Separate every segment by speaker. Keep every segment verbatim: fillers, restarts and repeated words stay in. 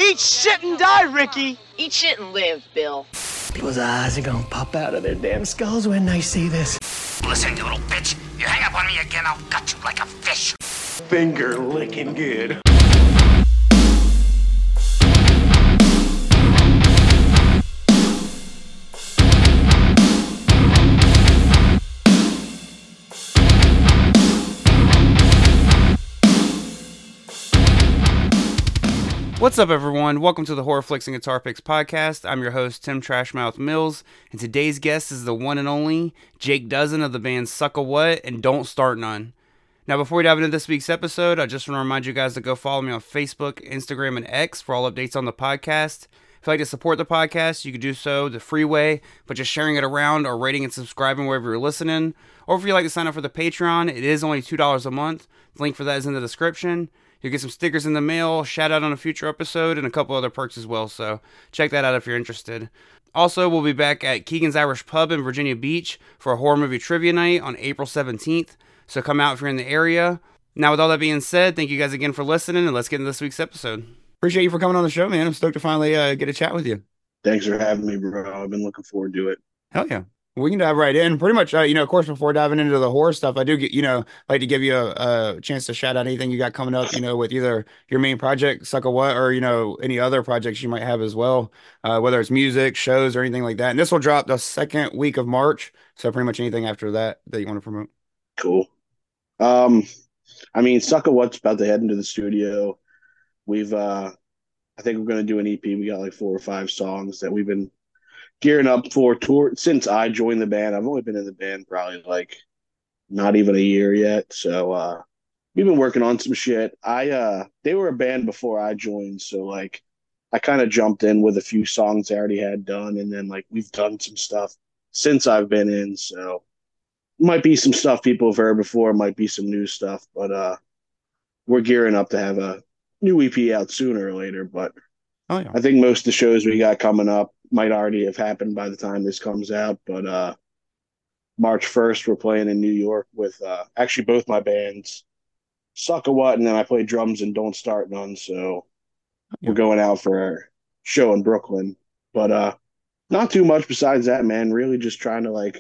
Speaker 1: Eat shit and die, Ricky!
Speaker 2: Eat shit and live, Bill.
Speaker 3: People's eyes are gonna pop out of their damn skulls when they see this.
Speaker 4: Listen, you little bitch. You hang up on me again, I'll gut you like a fish.
Speaker 3: Finger licking good.
Speaker 5: What's up, everyone? Welcome to the Horror Flicks and Guitar Picks podcast. I'm your host, Tim Trashmouth Mills, and today's guest is the one and only Jake Dozen of the band Suck a What and Don't Start None. Now, before we dive into this week's episode, I just want to remind you guys to go follow me on Facebook, Instagram, and X for all updates on the podcast. If you'd like to support the podcast, you can do so the free way, but just sharing it around or rating and subscribing wherever you're listening. Or if you'd like to sign up for the Patreon, it is only two dollars a month. The link for that is in the description. You'll get some stickers in the mail, shout out on a future episode, and a couple other perks as well, so check that out if you're interested. Also, we'll be back at Keegan's Irish Pub in Virginia Beach for a horror movie trivia night on April seventeenth, so come out if you're in the area. Now, with all that being said, thank you guys again for listening, and let's get into this week's episode. Appreciate you for coming on the show, man. I'm stoked to finally uh, get a chat with you.
Speaker 6: Thanks for having me, bro. I've been looking forward to it.
Speaker 5: Hell yeah. We can dive right in. Pretty much, uh, you know, of course, before diving into the horror stuff, I do get, you know, like to give you a, a chance to shout out anything you got coming up, you know, with either your main project, Suck a What, or, you know, any other projects you might have as well, uh, whether it's music, shows, or anything like that. And this will drop the second week of March. So pretty much anything after that that you want to promote.
Speaker 6: Cool. Um, I mean, Suck a What's about to head into the studio. We've, uh, I think we're going to do an E P. We got like four or five songs that we've been gearing up for tour since I joined the band. I've only been in the band probably like not even a year yet. So uh we've been working on some shit. I uh they were a band before I joined, so like I kind of jumped in with a few songs I already had done, and then like we've done some stuff since I've been in. So might be some stuff people have heard before, might be some new stuff, but uh we're gearing up to have a new E P out sooner or later. But
Speaker 5: oh, yeah.
Speaker 6: I think most of the shows we got coming up might already have happened by the time this comes out, but uh, March first, we're playing in New York with uh, actually both my bands, Suck a What, and then I play drums and Don't Start None, so
Speaker 5: yeah.
Speaker 6: We're going out for a show in Brooklyn. But uh, not too much besides that, man. Really just trying to, like,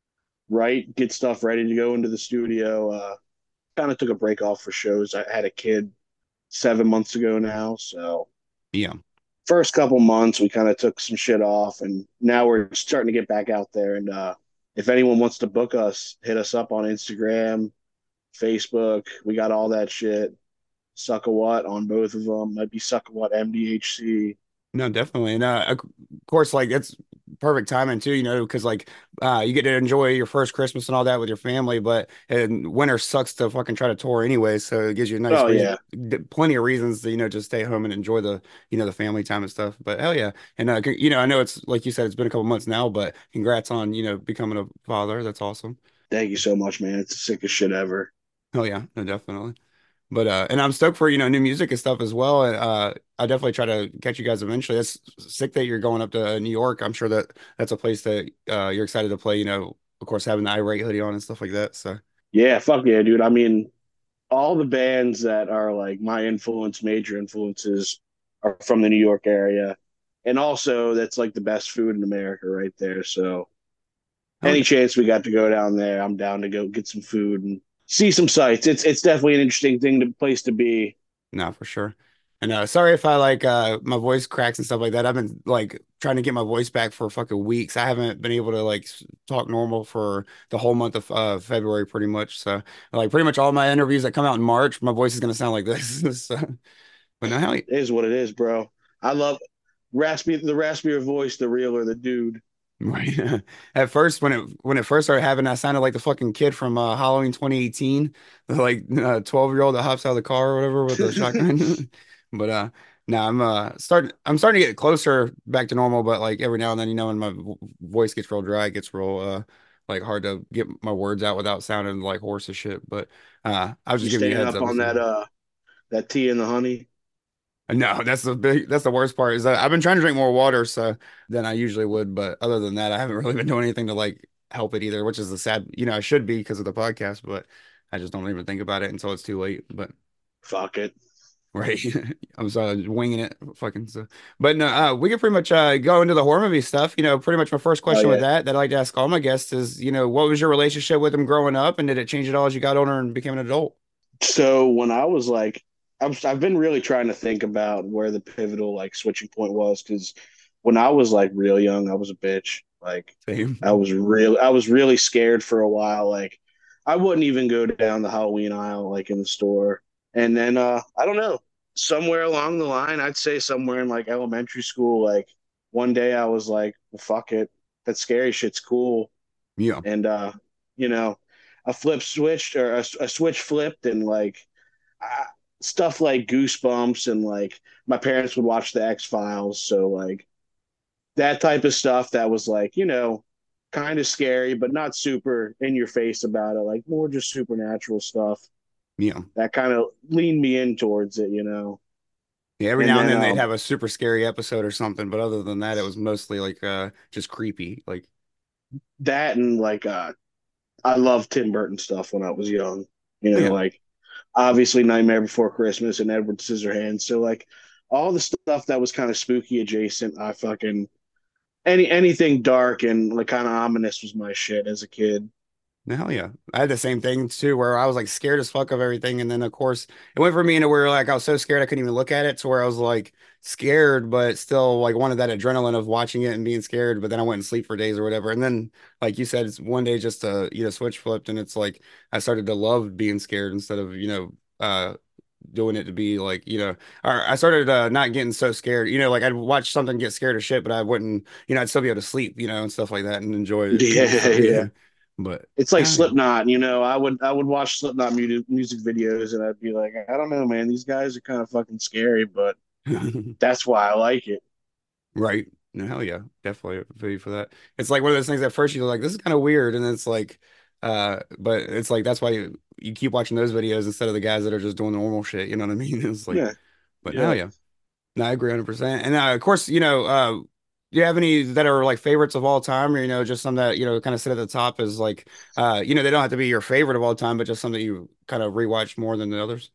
Speaker 6: write, get stuff ready to go into the studio. Uh, kind of took a break off for shows. I had a kid seven months ago now, so
Speaker 5: yeah.
Speaker 6: First couple months, we kind of took some shit off, and now we're starting to get back out there. And uh, if anyone wants to book us, hit us up on Instagram, Facebook. We got all that shit. Suck a What on both of them. Might be Suck a What M D H C.
Speaker 5: No, definitely. And uh, of course, like it's perfect timing too, you know, because like uh, you get to enjoy your first Christmas and all that with your family, but and winter sucks to fucking try to tour anyway. So it gives you a nice,
Speaker 6: oh,
Speaker 5: reason,
Speaker 6: yeah.
Speaker 5: plenty of reasons to, you know, just stay home and enjoy the, you know, the family time and stuff. But hell yeah. And, uh, you know, I know it's like you said, it's been a couple months now, but congrats on, you know, becoming a father. That's awesome.
Speaker 6: Thank you so much, man. It's the sickest shit ever.
Speaker 5: Oh, yeah. No, definitely. But uh, and I'm stoked for, you know, new music and stuff as well. And uh, I definitely try to catch you guys eventually. That's sick that you're going up to New York. I'm sure that that's a place that uh, you're excited to play, you know, of course, having the Irate hoodie on and stuff like that. So,
Speaker 6: yeah, fuck yeah, dude. I mean, all the bands that are like my influence, major influences, are from the New York area. And also, that's like the best food in America right there. So,
Speaker 5: oh,
Speaker 6: any
Speaker 5: yeah.
Speaker 6: chance we got to go down there, I'm down to go get some food and see some sights. It's it's definitely an interesting thing to place to be.
Speaker 5: No, for sure. And uh, sorry if I like uh, my voice cracks and stuff like that. I've been like trying to get my voice back for fucking weeks. I haven't been able to like talk normal for the whole month of uh, February, pretty much. So, like, pretty much all my interviews that come out in March, my voice is gonna sound like this. So, but no, hell,
Speaker 6: It is what it is, bro. I love raspy the raspier voice, the realer the dude.
Speaker 5: right. At first, when it when it first started happening, I sounded like the fucking kid from uh, Halloween twenty eighteen, the like uh, twelve year old that hops out of the car or whatever with the shotgun. But uh, now I'm uh starting I'm starting to get closer back to normal. But like every now and then, you know, when my vo- voice gets real dry, it gets real uh like hard to get my words out without sounding like hoarse as shit. But uh, I was
Speaker 6: You
Speaker 5: just giving you a
Speaker 6: staying
Speaker 5: heads
Speaker 6: up
Speaker 5: up.
Speaker 6: on
Speaker 5: So.
Speaker 6: that uh that tea and the honey.
Speaker 5: No, that's the big, that's the worst part is that I've been trying to drink more water so than I usually would, but other than that, I haven't really been doing anything to like help it either, which is the sad, you know, I should be because of the podcast, but I just don't even think about it until it's too late. But
Speaker 6: Fuck it.
Speaker 5: Right. I'm sorry, winging it. Fucking so. But no, uh, we can pretty much uh, go into the horror movie stuff. You know, pretty much my first
Speaker 6: Oh
Speaker 5: question with
Speaker 6: yeah.
Speaker 5: that that I like to ask all my guests is, you know, what was your relationship with them growing up, and did it change at all as you got older and became an adult?
Speaker 6: So when I was like, I've I've been really trying to think about where the pivotal like switching point was because when I was like real young, I was a bitch. Like I
Speaker 5: Same.
Speaker 6: was real, I was really scared for a while. Like I wouldn't even go down the Halloween aisle like in the store. And then uh, I don't know, somewhere along the line, I'd say somewhere in like elementary school, like one day I was like, well, fuck it, that scary shit's cool.
Speaker 5: Yeah.
Speaker 6: And uh, you know, a flip switched or a, a switch flipped, and like uh, stuff like Goosebumps, and like my parents would watch the X Files, so like that type of stuff that was like, you know, kind of scary, but not super in your face about it, like more just supernatural stuff
Speaker 5: Yeah.
Speaker 6: that kind of leaned me in towards it, you know.
Speaker 5: Yeah. Every
Speaker 6: And
Speaker 5: now and
Speaker 6: then
Speaker 5: then they'd
Speaker 6: um
Speaker 5: have a super scary episode or something, but other than that, it was mostly like uh just creepy. Like,
Speaker 6: that and like uh I loved Tim Burton stuff when I was young, you know,
Speaker 5: yeah.
Speaker 6: like obviously Nightmare Before Christmas and Edward Scissorhands. So like all the stuff that was kind of spooky adjacent, I fucking any anything dark and like kind of ominous was my shit as a kid.
Speaker 5: No, hell yeah. I had the same thing too, where I was like scared as fuck of everything. And then of course it went for me into where like I was so scared I couldn't even look at it to where I was like scared, but still like wanted that adrenaline of watching it and being scared. But then I went and sleep for days or whatever. And then, like you said, it's one day just uh you know, switch flipped and it's like I started to love being scared instead of, you know, uh doing it to be like, you know, or I started uh not getting so scared. You know, like I'd watch something get scared of shit, but I wouldn't, you know, I'd still be able to sleep, you know, and stuff like that and enjoy it.
Speaker 6: Yeah,
Speaker 5: So,
Speaker 6: yeah.
Speaker 5: yeah. But
Speaker 6: It's like
Speaker 5: yeah.
Speaker 6: Slipknot, you know. I would I would watch Slipknot music music videos, and I'd be like, I don't know, man. These guys are kind of fucking scary, but that's why I like it.
Speaker 5: Right. No, hell yeah. Definitely feel you for that. It's like one of those things at first you're like, this is kind of weird. And it's like, uh, but it's like that's why you, you keep watching those videos instead of the guys that are just doing the normal shit. You know what I mean? It's like,
Speaker 6: Yeah,
Speaker 5: but hell
Speaker 6: yeah.
Speaker 5: yeah. No, I agree one hundred percent. And uh, of course, you know, uh, do you have any that are like favorites of all time, or you know, just some that you know kind of sit at the top as like, uh, you know, they don't have to be your favorite of all time, but just something you kind of rewatch more than the others?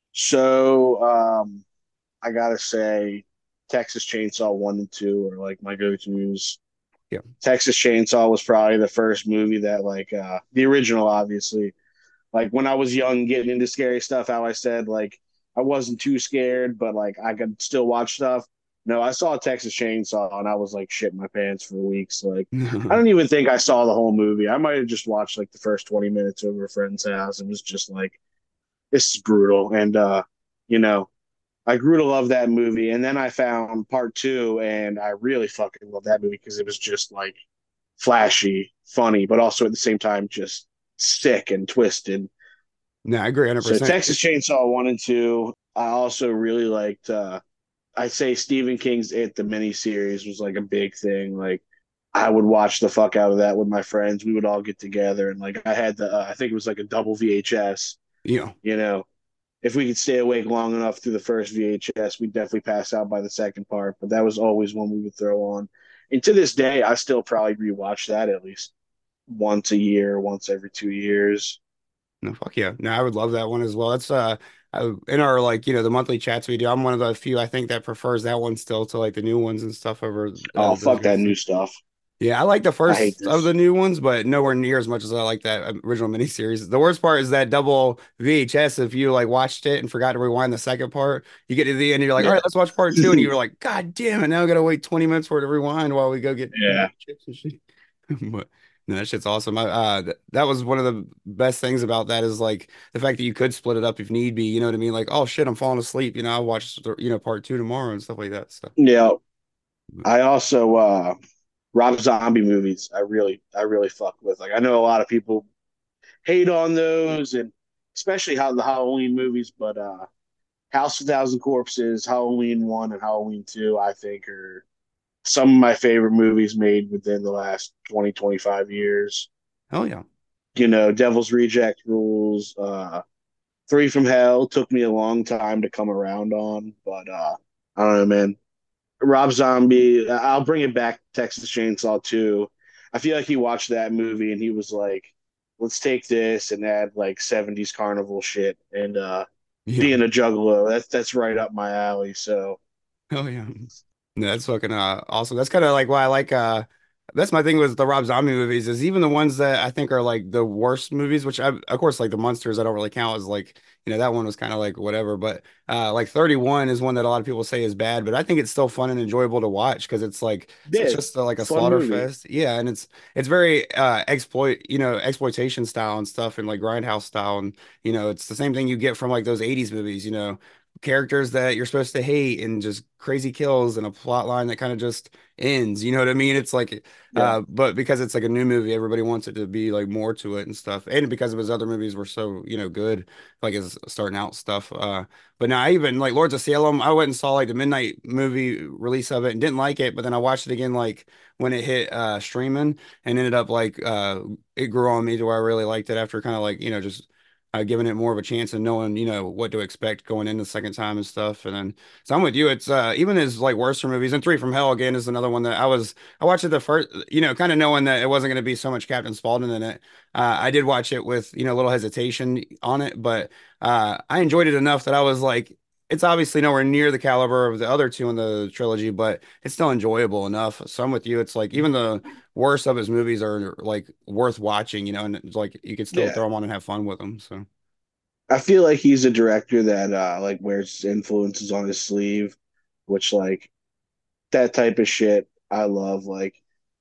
Speaker 6: So um, I gotta say, Texas Chainsaw one and two are like my go-tos.
Speaker 5: Yeah.
Speaker 6: Texas Chainsaw was probably the first movie that like uh, the original, obviously. Like when I was young, getting into scary stuff, how I said like I wasn't too scared, but like I could still watch stuff. No, I saw Texas Chainsaw and I was like shitting my pants for weeks. Like I don't even think I saw the whole movie. I might have just watched like the first twenty minutes over a friend's house and was just like, this is brutal. And uh, you know, I grew to love that movie. And then I found part two and I really fucking love that movie because it was just like flashy, funny, but also at the same time just sick and twisted.
Speaker 5: No, I agree
Speaker 6: So
Speaker 5: one hundred percent.
Speaker 6: Texas Chainsaw one and two. I also really liked. uh I'd say Stephen King's It the miniseries was like a big thing. Like I would watch the fuck out of that with my friends. We would all get together and like I had the uh, I think it was like a double V H S.
Speaker 5: Yeah.
Speaker 6: You know, if we could stay awake long enough through the first V H S, we'd definitely pass out by the second part. But that was always one we would throw on. And to this day, I still probably rewatch that at least once a year, once every two years.
Speaker 5: No, fuck yeah. No, I would love that one as well. That's uh I, in our like, you know, the monthly chats we do, I'm one of the few I think that prefers that one still to like the new ones and stuff over uh,
Speaker 6: Oh,
Speaker 5: those
Speaker 6: fuck that
Speaker 5: guys.
Speaker 6: new stuff.
Speaker 5: Yeah, I like the
Speaker 6: I hate
Speaker 5: first of
Speaker 6: this.
Speaker 5: the new ones, but nowhere near as much as I like that original miniseries. The worst part is that double V H S. If you like watched it and forgot to rewind the second part, you get to the end and you're like, all
Speaker 6: Yeah.
Speaker 5: right, let's watch part two. And you're like, God damn it, now I gotta wait twenty minutes for it to rewind while we go get
Speaker 6: Yeah.
Speaker 5: chips and shit. But no, that shit's awesome. I, uh, th that was one of the best things about that is like the fact that you could split it up if need be. You know what I mean? Like, oh shit, I'm falling asleep. You know, I'll watch you know part two tomorrow and stuff like that. So
Speaker 6: Yeah. I also uh Rob Zombie movies. I really I really fuck with. Like I know a lot of people hate on those and especially how the Halloween movies, but uh House of a Thousand Corpses, Halloween one and Halloween two, I think are some of my favorite movies made within the last twenty twenty five years.
Speaker 5: hell yeah.
Speaker 6: You know, Devil's Reject Rules, uh Three from Hell took me a long time to come around on, but uh I don't know, man. Rob Zombie, I'll bring it back Texas Chainsaw two. I feel like he watched that movie and he was like, let's take this and add like seventies carnival shit and uh
Speaker 5: Yeah.
Speaker 6: being a juggalo. That's that's right up my alley. So
Speaker 5: Oh yeah. No, that's fucking uh, awesome. That's kind of like why I like uh that's my thing with the Rob Zombie movies is even the ones that I think are like the worst movies, which I of course like the Monsters I don't really count as like, you know, that one was kind of like whatever, but uh like thirty-one is one that a lot of people say is bad, but I think it's still fun and enjoyable to watch because it's like such
Speaker 6: yeah,
Speaker 5: just uh, like a
Speaker 6: fun
Speaker 5: slaughter
Speaker 6: movie.
Speaker 5: fest. Yeah, and it's it's very uh exploit, you know, exploitation style and stuff and like grindhouse style and you know, it's the same thing you get from like those eighties movies, you know characters that you're supposed to hate and just crazy kills and a plot line that kind of just ends. You know what I mean? It's like,
Speaker 6: Yeah,
Speaker 5: uh, but because it's like a new movie, everybody wants it to be like more to it and stuff. And because of his other movies were so, you know, good, like his starting out stuff. Uh, but now I even like Lords of Salem, I went and saw like the midnight movie release of it and didn't like it, but then I watched it again like when it hit uh streaming and ended up like uh it grew on me to where I really liked it after kind of like, you know, just uh, giving it more of a chance and knowing, you know, what to expect going in the second time and stuff. And then, so I'm with you. It's uh, even his like worser movies. And Three from Hell again is another one that I was. I watched it the first, you know, kind of knowing that it wasn't going to be so much Captain Spaulding in it. Uh, I did watch it with you know a little hesitation on it, but uh, I enjoyed it enough that I was like. It's obviously nowhere near the caliber of the other two in the trilogy, but it's still enjoyable enough. So I'm with you. It's like even the worst of his movies are like worth watching, you know, and it's like you could still
Speaker 6: yeah.
Speaker 5: throw them on and have fun with them. So.
Speaker 6: I feel like he's a director that uh like wears influences on his sleeve, which like that type of shit I love. Like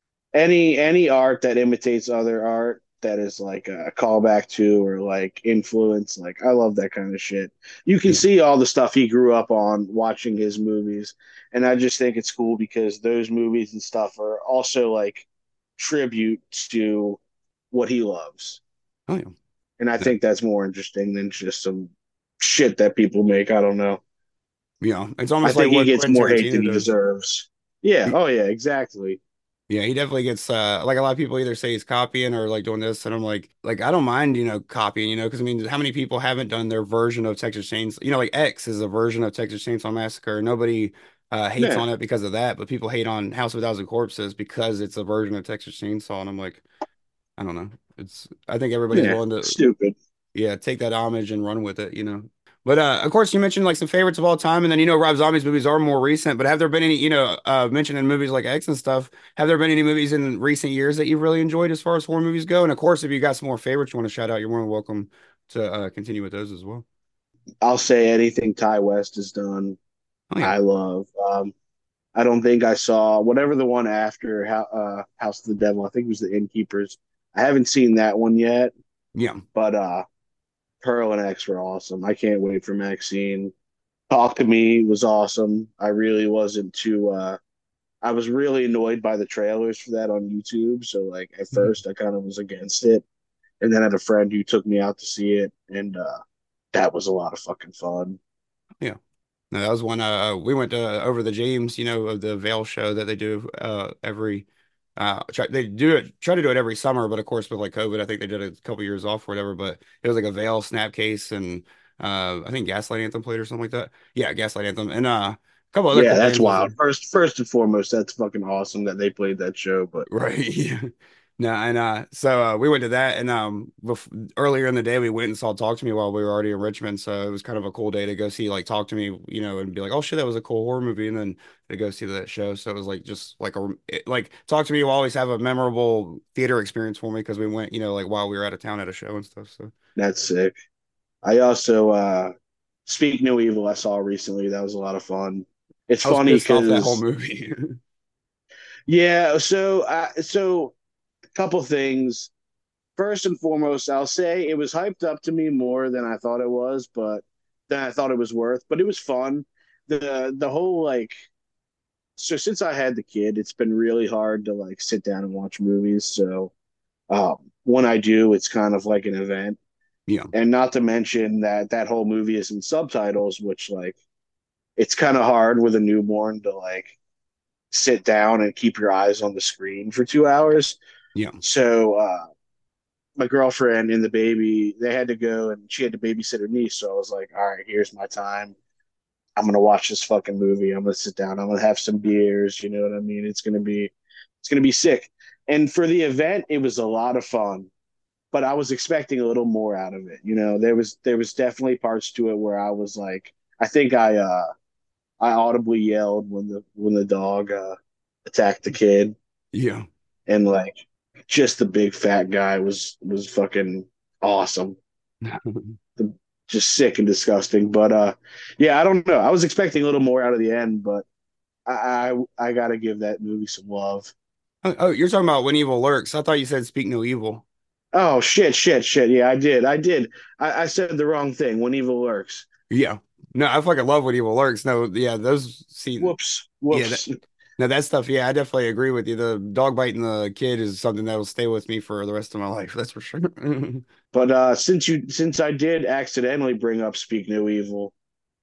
Speaker 6: any any art that imitates other art that is like a callback to or like influence, like I love that kind of shit. You can
Speaker 5: Yeah.
Speaker 6: see all the stuff he grew up on watching his movies, and I just think it's cool because those movies and stuff are also like tribute to what he loves.
Speaker 5: Oh yeah.
Speaker 6: And I
Speaker 5: Yeah.
Speaker 6: think that's more interesting than just some shit that people make. I don't know.
Speaker 5: Yeah. It's
Speaker 6: I
Speaker 5: almost like
Speaker 6: think he
Speaker 5: what
Speaker 6: gets
Speaker 5: Quentin
Speaker 6: more hate than
Speaker 5: Tarantino
Speaker 6: he
Speaker 5: does.
Speaker 6: deserves. Yeah.
Speaker 5: He-
Speaker 6: Oh, yeah, exactly.
Speaker 5: yeah, he definitely gets uh like a lot of people either say he's copying or like doing this, and I'm like, like I don't mind, you know, copying, you know, because I mean, how many people haven't done their version of Texas Chainsaw? You know, like X is a version of Texas Chainsaw Massacre. Nobody uh hates
Speaker 6: Yeah.
Speaker 5: on it because of that, but people hate on House of a Thousand Corpses because it's a version of Texas Chainsaw, and I'm like, I don't know. It's I think everybody's
Speaker 6: Yeah.
Speaker 5: willing to
Speaker 6: Stupid.
Speaker 5: yeah, take that homage and run with it, you know. But uh, of course, you mentioned like some favorites of all time, and then you know Rob Zombie's movies are more recent. But have there been any, you know, uh, mentioned in movies like X and stuff? Have there been any movies in recent years that you've really enjoyed as far as horror movies go? And of course, if you got some more favorites you want to shout out, you're more than welcome to uh, continue with those as well.
Speaker 6: I'll say anything Ty West has done,
Speaker 5: Oh yeah,
Speaker 6: I love. Um, I don't think I saw whatever the one after uh, House of the Devil. I think it was the Innkeepers. I haven't seen that one yet,
Speaker 5: yeah,
Speaker 6: but uh, Pearl and X were awesome. I can't wait for Maxine. Talk to Me was awesome. I really wasn't too. Uh, I was really annoyed by the trailers for that on YouTube. So like at
Speaker 5: Mhm.
Speaker 6: first I kind of was against it, and then I had a friend who took me out to see it, and uh, that was a lot of fucking fun.
Speaker 5: yeah. No, that was one. Uh, we went to over the James, you know, of the Veil show that they do uh every. Uh, try, they do it, try to do it every summer, but of course with like COVID, I think they did a couple years off or whatever. But it was like a Veil Snapcase and uh, I think Gaslight Anthem played or something like that. Yeah, Gaslight Anthem and uh, a couple other
Speaker 6: Yeah,
Speaker 5: cool
Speaker 6: that's
Speaker 5: bands was
Speaker 6: wild.
Speaker 5: there.
Speaker 6: First, first and foremost, that's fucking awesome that they played that show. But
Speaker 5: Right. Yeah. No, and uh so uh we went to that and um bef earlier in the day we went and saw Talk to Me while we were already in Richmond. So it was kind of a cool day to go see like Talk to Me, you know, and be like, oh shit, that was a cool horror movie, and then to go see that show. So it was like just like a it, like Talk to Me will always have a memorable theater experience for me because we went, you know, like while we were out of town at a show and stuff. So
Speaker 6: that's sick. I also uh, Speak No Evil. I saw recently. That was a lot of fun. It's
Speaker 5: I was
Speaker 6: funny
Speaker 5: pissed off that whole
Speaker 6: because
Speaker 5: movie.
Speaker 6: yeah. So uh, so a couple things. First and foremost, I'll say it was hyped up to me more than I thought it was, but than I thought it was worth. But it was fun. The the whole like so since I had the kid, it's been really hard to like sit down and watch movies. So um, when I do, it's kind of like an event.
Speaker 5: Yeah.
Speaker 6: And not to mention that that whole movie is in subtitles, which like it's kind of hard with a newborn to like sit down and keep your eyes on the screen for two hours.
Speaker 5: Yeah.
Speaker 6: So uh, my girlfriend and the baby, they had to go and she had to babysit her niece. So I was like, all right, here's my time. I'm gonna watch this fucking movie. I'm gonna sit down. I'm gonna have some beers. You know what I mean? It's gonna be, it's gonna be sick. And for the event, it was a lot of fun. but I was expecting a little more out of it. You know, there was there was definitely parts to it where I was like, I think I uh I audibly yelled when the when the dog uh attacked the kid,
Speaker 5: Yeah.
Speaker 6: and like just the big fat guy was was fucking awesome. The, just sick and disgusting. But uh yeah, I don't know. I was expecting a little more out of the end, but I I, I gotta give that movie some love.
Speaker 5: Oh, oh, you're talking about When Evil Lurks. I thought you said Speak No Evil.
Speaker 6: Oh shit, shit, shit. Yeah, I did. I did. I, I said the wrong thing. When evil lurks.
Speaker 5: Yeah. No, I fucking love When Evil Lurks. No, yeah, those scenes.
Speaker 6: Whoops.
Speaker 5: Yeah, that,
Speaker 6: Whoops.
Speaker 5: no, that stuff. Yeah, I definitely agree with you. The dog biting the kid is something that will stay with me for the rest of my life. That's for sure.
Speaker 6: But uh since you since I did accidentally bring up Speak No Evil,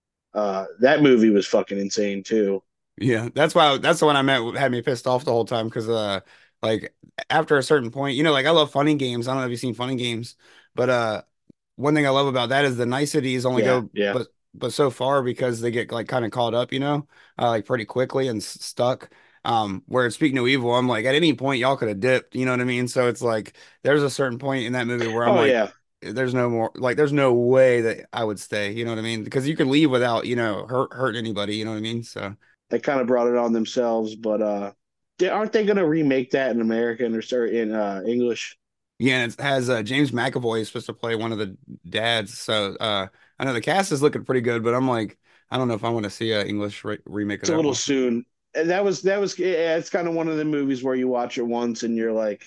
Speaker 6: uh that movie was fucking insane too.
Speaker 5: Yeah, that's why that's the one I meant had me pissed off the whole time because uh like after a certain point, you know, like I love funny games. I don't know if you've seen funny games, but uh one thing I love about that is the niceties only
Speaker 6: Yeah,
Speaker 5: go
Speaker 6: yeah.
Speaker 5: but but so far because they get like kind of caught up, you know, uh, like pretty quickly and s- stuck. Um, where Speak No Evil, I'm like at any point y'all could have dipped, you know what I mean? So it's like there's a certain point in that movie where I'm
Speaker 6: Oh
Speaker 5: like,
Speaker 6: yeah.
Speaker 5: there's no more like there's no way that I would stay, you know what I mean? Because you can leave without, you know, hurt hurting anybody, you know what I mean? So.
Speaker 6: They kind of brought it on themselves, but uh they, aren't they gonna remake that in American or start in uh English?
Speaker 5: Yeah, and it has uh, James McAvoy is supposed to play one of the dads. So uh, I know the cast is looking pretty good, but I'm like, I don't know if I want to see an English re remake of
Speaker 6: It's a
Speaker 5: that
Speaker 6: little
Speaker 5: one.
Speaker 6: soon. And that was that was yeah, it's kind of one of the movies where you watch it once and you're like,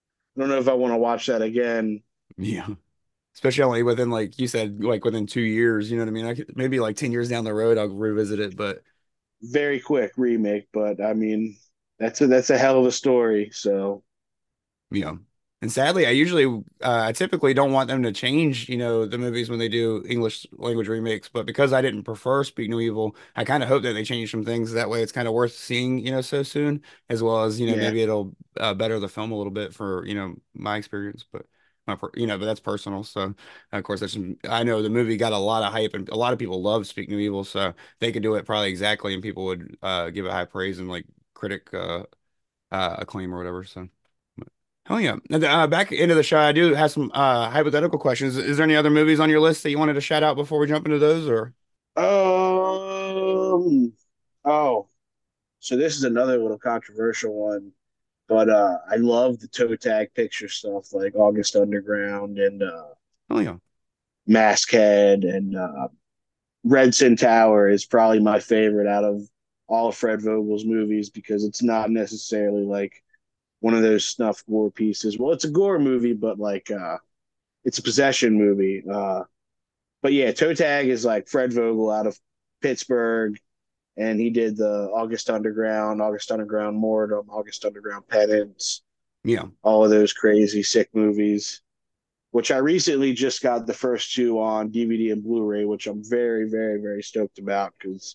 Speaker 6: I don't know if I want to watch that again.
Speaker 5: Yeah, especially only within like you said, like within two years. You know what I mean? I could, maybe like ten years down the road, I'll revisit it. But
Speaker 6: Very quick remake, but I mean, that's a that's a hell of a story. So
Speaker 5: you know, and sadly, I usually, uh, I typically don't want them to change, you know, the movies when they do English language remakes. But because I didn't prefer Speak No Evil, I kind of hope that they change some things. That way, it's kind of worth seeing, you know, so soon, as well as, you know,
Speaker 6: yeah,
Speaker 5: maybe it'll uh, better the film a little bit for, you know, my experience. But my, per you know, but that's personal. So, of course, that's, I know the movie got a lot of hype and a lot of people love Speak No Evil. So they could do it probably exactly, and people would uh, give it high praise and like critic uh, uh, acclaim or whatever. So. Oh yeah. And, uh, back into the show, I do have some uh, hypothetical questions. Is there any other movies on your list that you wanted to shout out before we jump into those, or?
Speaker 6: um, oh, so this is another little controversial one, but uh, I love the toe tag picture stuff like August Underground and uh,
Speaker 5: Oh yeah.
Speaker 6: Maskhead and uh, Red Sin Tower is probably my favorite out of all of Fred Vogel's movies because it's not necessarily like one of those snuff gore pieces. Well, it's a gore movie, but like uh, it's a possession movie. Uh, but yeah, Toe Tag is like Fred Vogel out of Pittsburgh, and he did the August Underground, August Underground Mortem, August Underground Penance,
Speaker 5: Yeah.
Speaker 6: all of those crazy sick movies. Which I recently just got the first two on D V D and Blu-ray, which I'm very, very, very stoked about because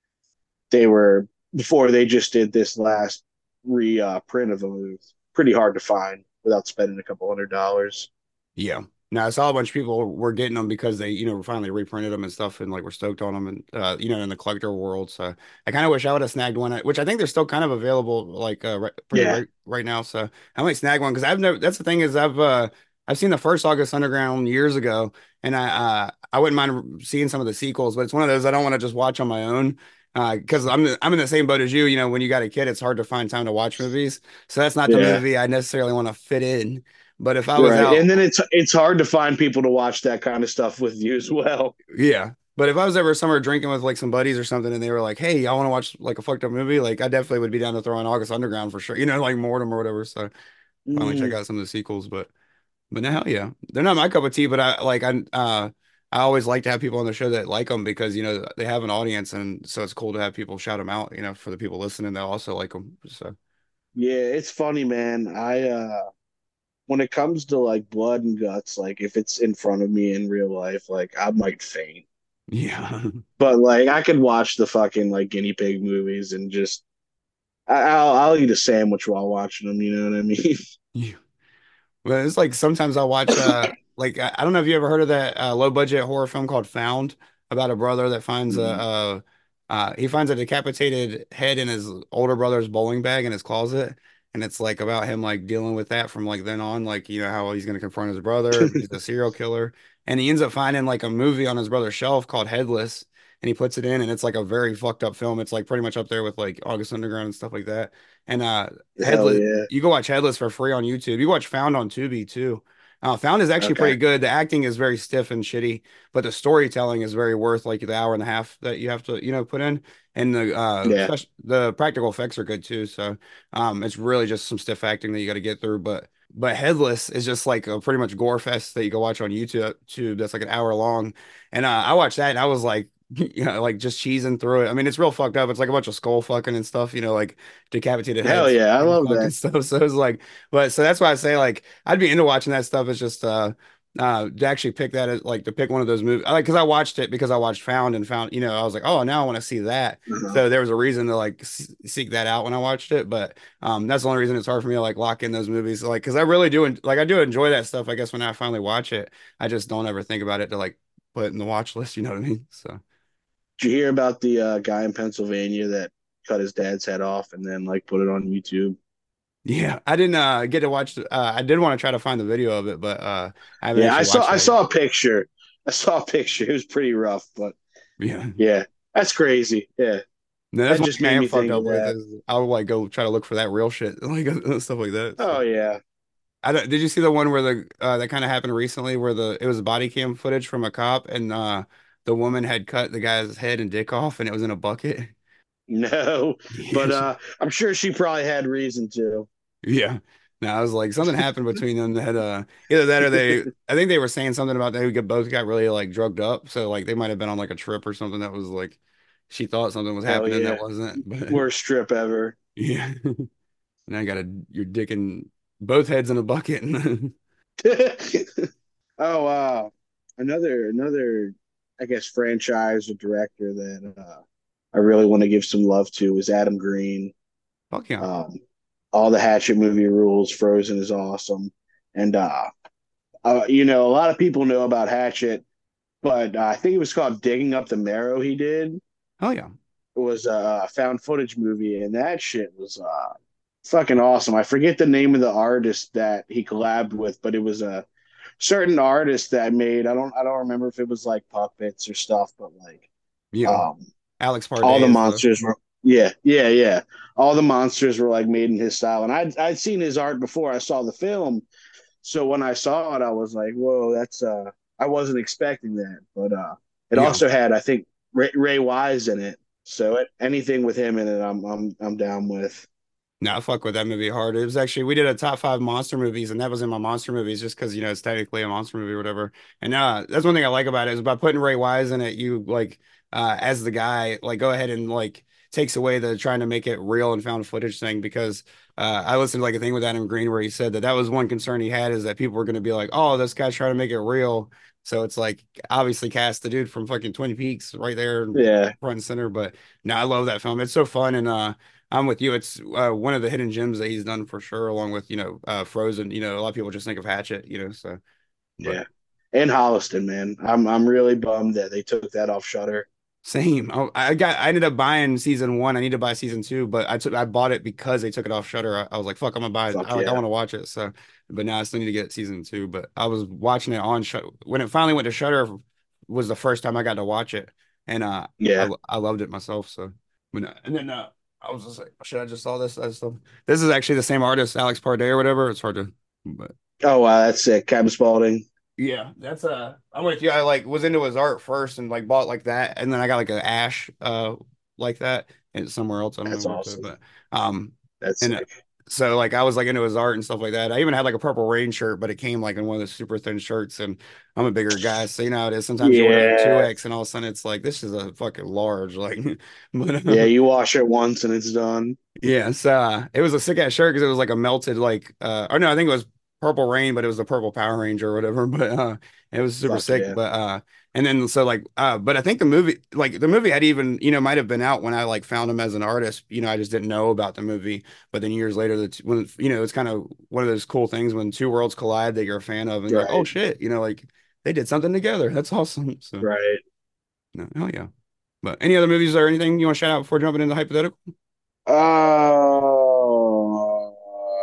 Speaker 6: they were before they just did this last re uh, print of them. It was pretty hard to find without spending a couple hundred dollars.
Speaker 5: Yeah. Now I saw a bunch of people were getting them because they, you know, finally reprinted them and stuff, and like were stoked on them, and uh, you know, in the collector world. So I kind of wish I would have snagged one, which I think they're still kind of available, like uh, right, pretty
Speaker 6: Yeah,
Speaker 5: right right now. So I might snag one because I've never. That's the thing is I've uh I've seen the first August Underground years ago, and I uh I wouldn't mind seeing some of the sequels, but it's one of those I don't want to just watch on my own. Uh, because I'm I'm in the same boat as you. You know, when you got a kid, it's hard to find time to watch movies. So that's not the
Speaker 6: yeah,
Speaker 5: movie I necessarily want to fit in. But if I was
Speaker 6: right.
Speaker 5: out,
Speaker 6: And then it's it's hard to find people to watch that kind of stuff with you as well.
Speaker 5: yeah. But if I was ever somewhere drinking with like some buddies or something, and they were like, "Hey, y'all want to watch like a fucked up movie?" Like, I definitely would be down to throw on August Underground for sure. You know, like Mortem or whatever. So finally check
Speaker 6: Mm,
Speaker 5: out some of the sequels. But but now, hell yeah, they're not my cup of tea. But I like I uh I always like to have people on the show that like them because you know they have an audience, and so it's cool to have people shout them out. You know, for the people listening, they'll also like them. So
Speaker 6: yeah, it's funny, man. I uh when it comes to like blood and guts, like if it's in front of me in real life, like I might faint.
Speaker 5: yeah.
Speaker 6: But like I could watch the fucking like guinea pig movies and just I, I'll I'll eat a sandwich while watching them. You know what I mean?
Speaker 5: Yeah. Well, it's like sometimes I'll watch uh like I, I don't know if you ever heard of that uh, low budget horror film called Found about a brother that finds a
Speaker 6: Mhm.
Speaker 5: uh uh he finds a decapitated head in his older brother's bowling bag in his closet, and it's like about him like dealing with that from like then on, like you know how he's gonna confront his brother, if he's a serial killer, and he ends up finding like a movie on his brother's shelf called Headless, and he puts it in, and it's like a very fucked up film. It's like pretty much up there with like August Underground and stuff like that. And uh,
Speaker 6: Hell
Speaker 5: Headless,
Speaker 6: yeah.
Speaker 5: you go watch Headless for free on YouTube. You watch Found on Tubi too. Uh, Found is actually
Speaker 6: Okay.
Speaker 5: pretty good. The acting is very stiff and shitty, but the storytelling is very worth like the hour and a half that you have to, you know, put in. And the uh
Speaker 6: Yeah.
Speaker 5: spec- the practical effects are good too. So um it's really just some stiff acting that you got to get through. But but Headless is just like a pretty much gore fest that you go watch on YouTube. Tube that's like an hour long. And uh, I watched that and I was like, you know, like just cheesing through it. I mean, it's real fucked up. It's like a bunch of skull fucking and stuff, you know, like decapitated
Speaker 6: Hell
Speaker 5: heads
Speaker 6: yeah. I
Speaker 5: and
Speaker 6: love
Speaker 5: fucking
Speaker 6: that.
Speaker 5: stuff. So it's like, but so that's why I say like I'd be into watching that stuff. It's just uh uh to actually pick that as like to pick one of those movies. I like because I watched it because I watched Found and Found, you know, I was like, oh, now I want to see that.
Speaker 6: Uh-huh.
Speaker 5: So there was a reason to like s- seek that out when I watched it. But um that's the only reason it's hard for me to like lock in those movies. Like because I really do en- like I do enjoy that stuff, I guess, when I finally watch it. I just don't ever think about it to like put it in the watch list, you know what I mean? So
Speaker 6: Did you hear about the uh, guy in Pennsylvania that cut his dad's head off and then like put it on YouTube?
Speaker 5: yeah, I didn't uh get to watch the, uh I did want to try to find the video of it, but uh I haven't
Speaker 6: Yeah, I
Speaker 5: actually
Speaker 6: saw
Speaker 5: watched
Speaker 6: I
Speaker 5: that yet.
Speaker 6: saw a picture. I saw a picture. It was pretty rough, but
Speaker 5: Yeah.
Speaker 6: yeah, that's crazy. Yeah,
Speaker 5: No, that's
Speaker 6: that
Speaker 5: one
Speaker 6: just
Speaker 5: thing I
Speaker 6: made
Speaker 5: am
Speaker 6: me
Speaker 5: fucked
Speaker 6: think
Speaker 5: up
Speaker 6: of
Speaker 5: with
Speaker 6: that.
Speaker 5: is I'll like go try to look for that real shit, like stuff like that. So.
Speaker 6: Oh yeah.
Speaker 5: I don't, did you see the one where the uh, that kind of happened recently where the it was body cam footage from a cop and uh the woman had cut the guy's head and dick off and it was in a bucket?
Speaker 6: No,
Speaker 5: Yeah,
Speaker 6: but
Speaker 5: she-
Speaker 6: uh, I'm sure she probably had reason to.
Speaker 5: yeah. No, I was like something happened between them that uh either that or they I think they were saying something about they got- both got really like drugged up, so like they might have been on like a trip or something that was like she thought something was
Speaker 6: Hell
Speaker 5: happening that
Speaker 6: yeah,
Speaker 5: wasn't, but
Speaker 6: worst trip ever.
Speaker 5: yeah. Now I got a your dick in both heads in a bucket.
Speaker 6: Oh, uh, another another, I guess, franchise or director that uh, I really want to give some love to is Adam Green.
Speaker 5: Fuck yeah.
Speaker 6: Um, all the Hatchet movie rules. Frozen is awesome, and uh, uh, you know, a lot of people know about Hatchet, but uh, I think it was called Digging Up the Marrow. He did.
Speaker 5: Hell yeah.
Speaker 6: It was a found footage movie, and that shit was uh, fucking awesome. I forget the name of the artist that he collabed with, but it was a certain artist that made. I don't I don't remember if it was like puppets or stuff, but like
Speaker 5: Yeah.
Speaker 6: um,
Speaker 5: Alex
Speaker 6: all
Speaker 5: Pardee
Speaker 6: the
Speaker 5: is the
Speaker 6: monsters were. Yeah, yeah, yeah. All the monsters were like made in his style, and I'd I'd seen his art before I saw the film. So when I saw it, I was like, "Whoa, that's uh." I wasn't expecting that, but uh, it
Speaker 5: yeah.
Speaker 6: also had I think Ray, Ray Wise in it. So it, anything with him in it, I'm I'm I'm down with.
Speaker 5: No, I fuck with that movie hard. It was actually we did a top five monster movies, and that was in my monster movies just because you know it's technically a monster movie or whatever. And uh, that's one thing I like about it is by putting Ray Wise in it, you like uh as the guy, like go ahead and like takes away the trying to make it real and found footage thing because uh I listened to like a thing with Adam Green where he said that that was one concern he had is that people were going to be like, oh, this guy's trying to make it real. So it's like obviously cast the dude from fucking Twin Peaks right there
Speaker 6: Yeah,
Speaker 5: front and center. But no, I love that film. It's so fun and uh. I'm with you. It's uh, one of the hidden gems that he's done for sure, along with, you know, uh, Frozen. You know, a lot of people just think of Hatchet, you know, so, but
Speaker 6: yeah. And Holliston, man, I'm I'm really bummed that they took that off Shutter.
Speaker 5: same. I, I got, I ended up buying season one. I need to buy season two, but I took, I bought it because they took it off Shutter. I, I was like, fuck, I'm gonna buy it.
Speaker 6: Fuck
Speaker 5: I like, I
Speaker 6: yeah,
Speaker 5: want to watch it. So, but now I still need to get season two. But I was watching it on Shutter when it finally went to Shutter was the first time I got to watch it, and uh, I,
Speaker 6: yeah.
Speaker 5: I loved it myself. So, but, uh, and then uh, I was just like, shit, I just saw this. I just, this is actually the same artist, Alex Pardee or whatever. It's hard to, but.
Speaker 6: Oh wow, that's sick. Cabin Spalding.
Speaker 5: Yeah, that's uh I'm with you. I like was into his art first and like bought like that and then I got like an ash uh like that and somewhere else. I don't know
Speaker 6: That's
Speaker 5: where it's at,
Speaker 6: awesome.
Speaker 5: but um
Speaker 6: That's
Speaker 5: and uh,
Speaker 6: sick.
Speaker 5: so like I was like into his art and stuff like that. I even had like a Purple Rain shirt, but it came like in one of those super thin shirts and I'm a bigger guy, so you know how it is. Sometimes you order a
Speaker 6: Yeah,
Speaker 5: two X and all of a sudden it's like this is a fucking large like but
Speaker 6: yeah.
Speaker 5: uh,
Speaker 6: You wash it once and it's done.
Speaker 5: yeah, so uh, it was a sick ass shirt because it was like a melted like uh or no, I think it was Purple Rain, but it was the Purple Power Ranger or whatever. But uh it was super
Speaker 6: Fuck
Speaker 5: sick.
Speaker 6: yeah.
Speaker 5: But uh and then so like uh but I think the movie like the movie had even, you know, might have been out when I like found him as an artist. You know, I just didn't know about the movie. But then years later that when you know, it's kind of one of those cool things when two worlds collide that you're a fan of and you're like, oh
Speaker 6: Right,
Speaker 5: shit, you know, like they did something together. That's awesome. So
Speaker 6: right.
Speaker 5: no, hell yeah. But any other movies or anything you want to shout out before jumping into hypothetical?
Speaker 6: Uh,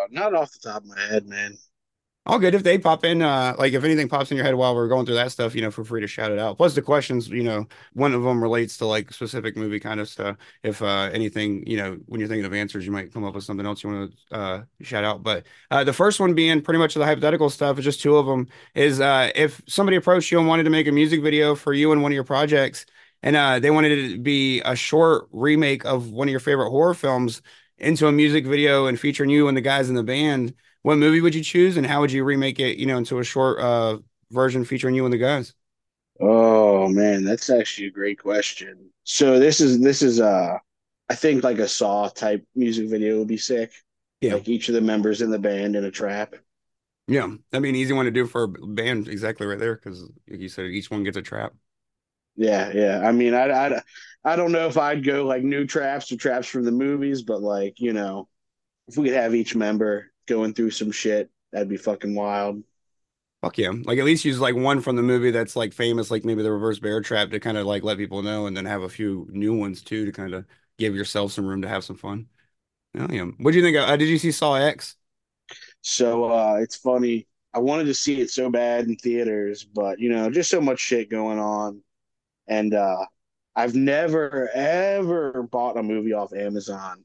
Speaker 6: not off the top of my head, man.
Speaker 5: All good if they pop in. Uh, like if anything pops in your head while we're going through that stuff, you know, feel free to shout it out. Plus the questions, you know, one of them relates to like specific movie kind of stuff. If uh, anything, you know, when you're thinking of answers, you might come up with something else you want to uh, shout out. But uh, the first one being pretty much the hypothetical stuff, is just two of them. Is uh, if somebody approached you and wanted to make a music video for you and one of your projects, and uh, they wanted it to be a short remake of one of your favorite horror films into a music video and featuring you and the guys in the band, what movie would you choose, and how would you remake it, you know, into a short uh version featuring you and the guys?
Speaker 6: Oh man, that's actually a great question. So this is this is uh I think like a Saw type music video would be sick.
Speaker 5: Yeah.
Speaker 6: Like each of the members in the band in a trap.
Speaker 5: Yeah. That'd be an easy one to do for a band, exactly right there, because like you said, each one gets a trap.
Speaker 6: Yeah, yeah. I mean, I, I, I don't know if I'd go like new traps or traps from the movies, but like, you know, if we could have each member going through some shit, that'd be fucking wild.
Speaker 5: Fuck yeah. Like at least use like one from the movie that's like famous, like maybe the reverse bear trap to kind of like let people know, and then have a few new ones too to kind of give yourself some room to have some fun. Oh, yeah. What do you think? Of, uh, did you see Saw X?
Speaker 6: So uh it's funny. I wanted to see it so bad in theaters, but you know, just so much shit going on. And uh I've never ever bought a movie off Amazon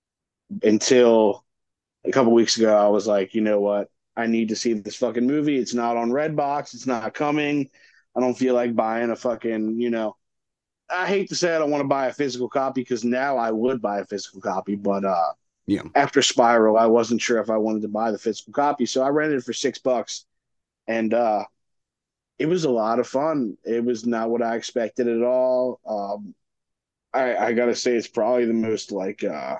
Speaker 6: until a couple weeks ago. I was like, you know what? I need to see this fucking movie. It's not on Redbox. It's not coming. I don't feel like buying a fucking, you know, I hate to say I don't want to buy a physical copy because now I would buy a physical copy, but uh
Speaker 5: Yeah.
Speaker 6: after Spiral, I wasn't sure if I wanted to buy the physical copy. So I rented it for six bucks. And uh it was a lot of fun. It was not what I expected at all. Um I, I gotta say it's probably the most like uh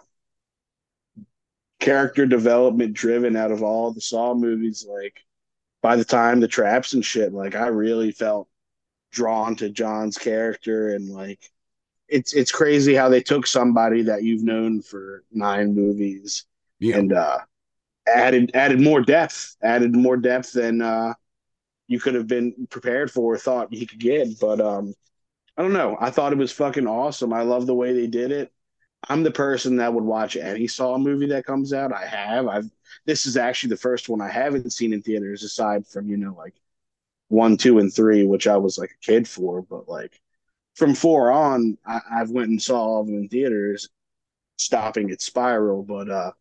Speaker 6: character development driven out of all the Saw movies. Like by the time the traps and shit, like I really felt drawn to John's character, and like it's it's crazy how they took somebody that you've known for nine movies
Speaker 5: Yeah.
Speaker 6: and uh added added more depth, added more depth than uh you could have been prepared for or thought he could get. But um I don't know. I thought it was fucking awesome. I love the way they did it. I'm the person that would watch any Saw movie that comes out. I have. I've This is actually the first one I haven't seen in theaters aside from, you know, like one, two, and three, which I was like a kid for, but like from four on, I, I've went and saw all of them in theaters, stopping at Spiral. But uh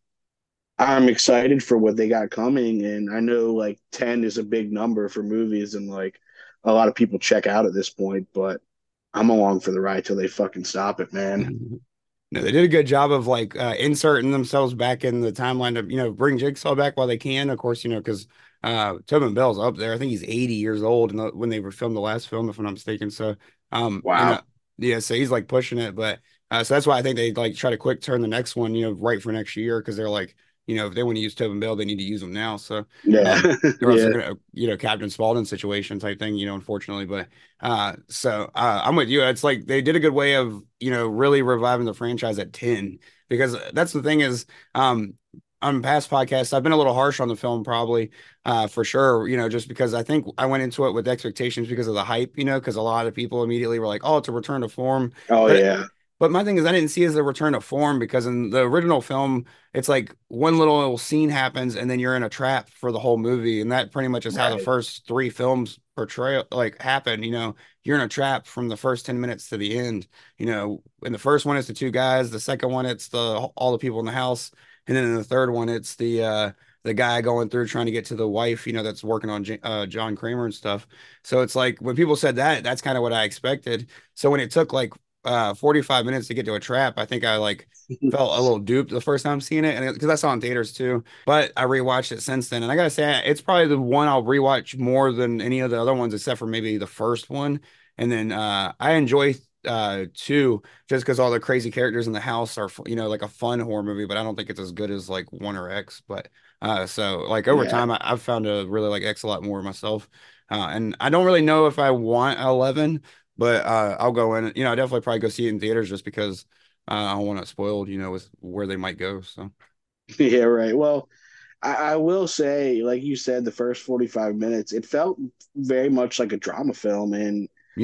Speaker 6: I'm excited for what they got coming, and I know like ten is a big number for movies, and like a lot of people check out at this point, but I'm along for the ride till they fucking stop it, man.
Speaker 5: No, they did a good job of like uh, inserting themselves back in the timeline to, you know, bring Jigsaw back while they can. Of course, you know, because uh, Tobin Bell's up there. I think he's eighty years old and when they were filmed the last film, if I'm not mistaken. So, um, you
Speaker 6: Wow.
Speaker 5: know, yeah, so he's like pushing it. But uh, so that's why I think they like try to quick turn the next one, you know, right for next year, because they're like, you know, if they want to use Tobin Bell, they need to use him now. So,
Speaker 6: Yeah.
Speaker 5: um, or else
Speaker 6: Yeah.
Speaker 5: they're gonna, you know, Captain Spaulding situation type thing, you know, unfortunately. But uh, so uh, I'm with you. It's like they did a good way of, you know, really reviving the franchise at ten, because that's the thing is, um, on past podcasts, I've been a little harsh on the film, probably, uh, for sure, you know, just because I think I went into it with expectations because of the hype, you know, because a lot of people immediately were like, oh, it's a return to form.
Speaker 6: Oh
Speaker 5: But
Speaker 6: yeah.
Speaker 5: but my thing is, I didn't see it as a return to form, because in the original film, it's like one little scene happens and then you're in a trap for the whole movie. And that pretty much is how the
Speaker 6: Right.
Speaker 5: first three films portray like happen. You know, you're in a trap from the first ten minutes to the end. You know, in the first one, it's the two guys. The second one, it's the all the people in the house. And then in the third one, it's the uh the guy going through trying to get to the wife, you know, that's working on J- uh, John Kramer and stuff. So it's like when people said that, that's kind of what I expected. So when it took like uh forty-five minutes to get to a trap, I think I like felt a little duped the first time seeing it, and because I saw it in theaters too. But I rewatched it since then, and I gotta say it's probably the one I'll rewatch more than any of the other ones, except for maybe the first one. And then uh I enjoy uh two, just because all the crazy characters in the house are, you know, like a fun horror movie, but I don't think it's as good as like one or X. But uh so like over
Speaker 6: Yeah.
Speaker 5: time, I, I've found to really like X a lot more myself. Uh, and I don't really know if I want eleven, but uh, I'll go in. You know, I definitely probably go see it in theaters just because uh, I don't want it spoiled, you know, with where they might go. So,
Speaker 6: Yeah, right. Well, I, I will say, like you said, the first forty-five minutes, it felt very much like a drama film. And
Speaker 5: yeah.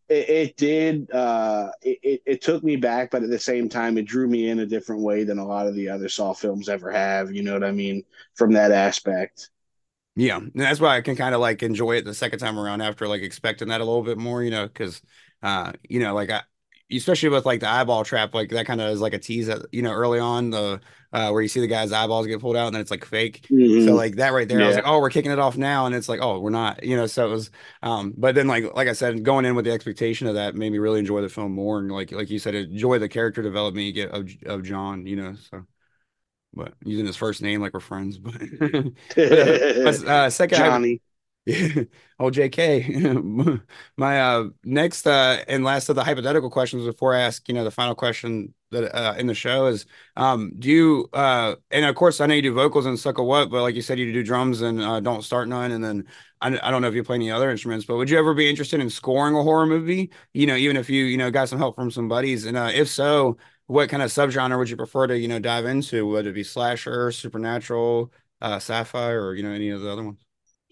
Speaker 6: it, it did. Uh, it, it it took me back, but at the same time, it drew me in a different way than a lot of the other Saw films ever have. You know what I mean? From that aspect.
Speaker 5: Yeah, and that's why I can kind of like enjoy it the second time around after like expecting that a little bit more, you know, because uh, you know, like I, especially with like the eyeball trap, like that kind of is like a tease that, you know, early on the uh where you see the guy's eyeballs get pulled out and then it's like fake. So
Speaker 6: Hmm.
Speaker 5: like that right there, I was
Speaker 6: Yeah.
Speaker 5: like, oh, we're kicking it off now, and it's like, oh, we're not, you know. So it was, um, but then like like I said, going in with the expectation of that made me really enjoy the film more, and like like you said, enjoy the character development you get of of John, you know. So but using his first name like we're friends, but but uh, my uh, second hypo-
Speaker 6: Johnny.
Speaker 5: yeah. Oh, J K. My uh next uh and last of the hypothetical questions before I ask, you know, the final question that uh in the show is um do you uh and of course I know you do vocals and Suck a What, but like you said you do drums and uh, Don't Start None, and then I, I don't know if you play any other instruments, but would you ever be interested in scoring a horror movie? You know, even if you, you know, got some help from some buddies, and uh if so, what kind of subgenre would you prefer to, you know, dive into? Would it be slasher, supernatural, uh sci-fi, or you know, any of the other ones?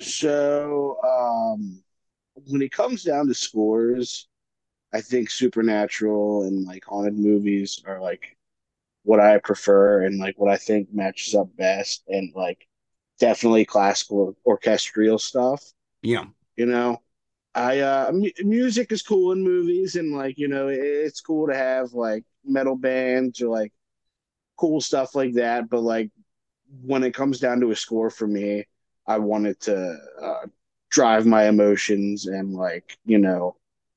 Speaker 6: So, um, when it comes down to scores, I think supernatural and like haunted movies are like what I prefer and like what I think matches up best, and like definitely classical orchestral stuff.
Speaker 5: Yeah.
Speaker 6: You know, I uh, mu music is cool in movies, and like you know, it, it's cool to have like metal bands or like cool stuff like that. But like when it comes down to a score for me, I want it to uh, drive my emotions and like you know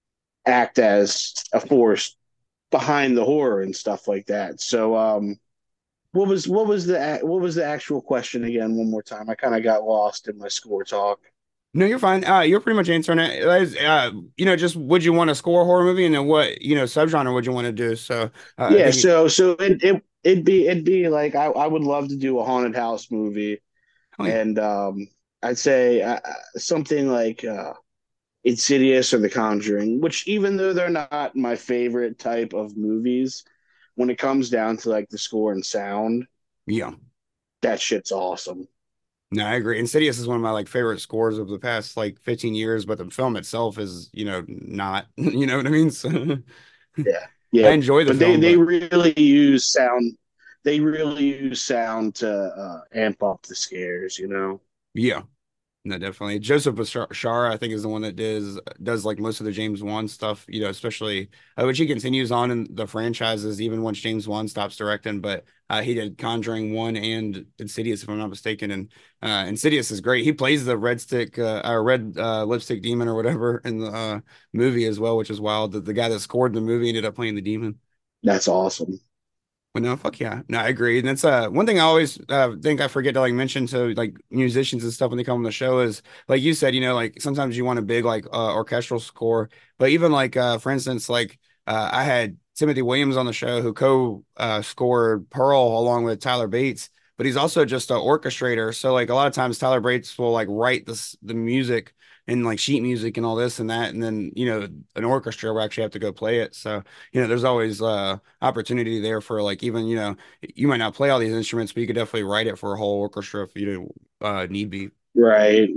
Speaker 6: act as a force behind the horror and stuff like that. So, um, what was what was the what was the actual question again? One more time. I kind of got lost in my score talk.
Speaker 5: No, you're fine. Uh, you're pretty much answering it. That is, Uh, you know, just would you want to score a horror movie, and then what, you know, subgenre would you want to do? So, uh, I
Speaker 6: Yeah,
Speaker 5: think,
Speaker 6: so so it it it'd be it'd be like I I would love to do a haunted house movie,
Speaker 5: oh yeah,
Speaker 6: and um, I'd say uh, uh, something like uh, Insidious or The Conjuring, which even though they're not my favorite type of movies, when it comes down to like the score and sound,
Speaker 5: yeah.
Speaker 6: that shit's awesome.
Speaker 5: No, I agree. Insidious is one of my like favorite scores of the past like fifteen years, but the film itself is, you know, not, you know what I mean? So
Speaker 6: Yeah,
Speaker 5: I
Speaker 6: yeah,
Speaker 5: enjoy the
Speaker 6: but they
Speaker 5: film,
Speaker 6: they
Speaker 5: but
Speaker 6: really use sound. They really use sound to uh, amp up the scares, you know.
Speaker 5: yeah. No, definitely. Joseph Bashar, I think, is the one that does does like most of the James Wan stuff, you know, especially uh, which he continues on in the franchises even once James Wan stops directing. But uh, he did Conjuring one and Insidious, if I'm not mistaken. And uh, Insidious is great. He plays the red stick, uh, or red uh, lipstick demon or whatever in the uh, movie as well, which is wild. That the guy that scored the movie ended up playing the demon.
Speaker 6: That's awesome.
Speaker 5: But no, fuck yeah. No, I agree. And that's uh one thing I always uh think I forget to like mention to like musicians and stuff when they come on the show is like you said, you know, like sometimes you want a big like uh, orchestral score. But even like uh for instance, like uh I had Timothy Williams on the show who co uh scored Pearl along with Tyler Bates, but he's also just an orchestrator. So like a lot of times Tyler Bates will like write this the music and like sheet music and all this and that, and then you know an orchestra will actually have to go play it. So you know, there's always uh opportunity there for like even, you know, you might not play all these instruments, but you could definitely write it for a whole orchestra if you uh need be.
Speaker 6: Right.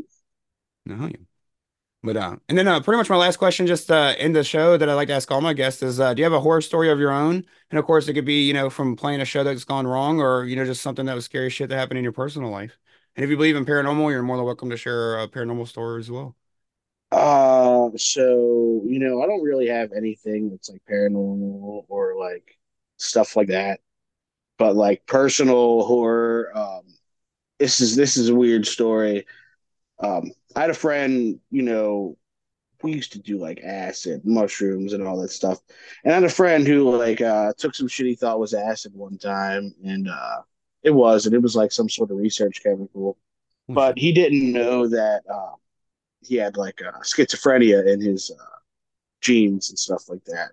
Speaker 5: No, yeah. But uh and then uh pretty much my last question just uh in the show that I like to ask all my guests is uh do you have a horror story of your own? And of course it could be, you know, from playing a show that's gone wrong or, you know, just something that was scary shit that happened in your personal life. And if you believe in paranormal, you're more than welcome to share a paranormal story as well.
Speaker 6: Uh, so you know, I don't really have anything that's like paranormal or like stuff like that. But like personal horror, um, this is this is a weird story. Um, I had a friend, you know, we used to do like acid, mushrooms, and all that stuff. And I had a friend who like uh took some shit he thought was acid one time, and uh it was, and it was like some sort of research chemical.
Speaker 5: Holy
Speaker 6: But
Speaker 5: shit.
Speaker 6: he didn't know that uh, he had like uh, schizophrenia in his uh, genes and stuff like that.